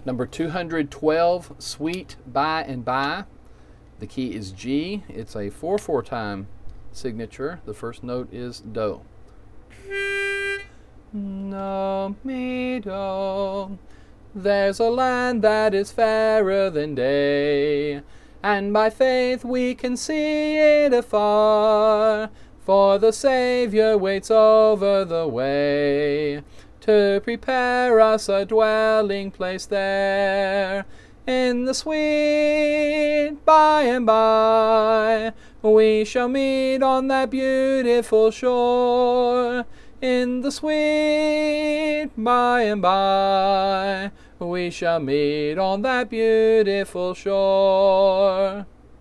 Number 212, Sweet By and By. The key is G. It's a 4/4 time signature. The first note is Do. Do, mi, do. There's a land that is fairer than day, and by faith we can see it afar, for the Savior waits over the way, to prepare us a dwelling place there. In the sweet by and by, we shall meet on that beautiful shore. In the sweet by and by, we shall meet on that beautiful shore.